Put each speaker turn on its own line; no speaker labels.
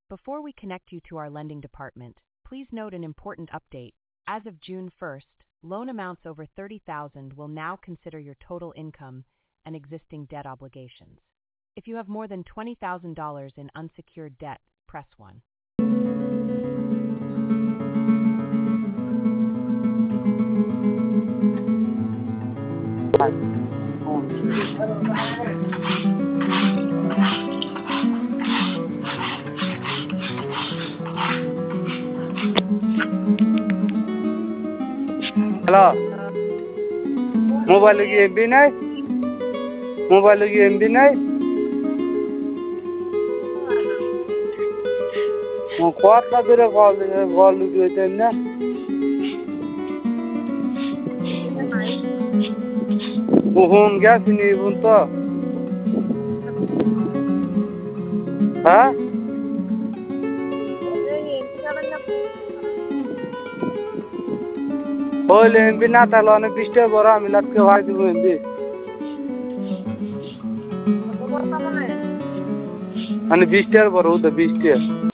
Before we connect you to our lending department, please note an important update. As of June 1st, loan amounts over $30,000 will now consider your total income and existing debt obligations. If you have more than $20,000 in unsecured debt, press 1.
Hello mobile की MB नहीं mobile की MB नहीं कतला बेर कल दिए ना phone क्या सिनी फोन तो हाँ होले एमबी ना तालो ने 20 टा बरा मिलात के भाई দিব एमबी अनि 20 टा बरा हो त 20 टा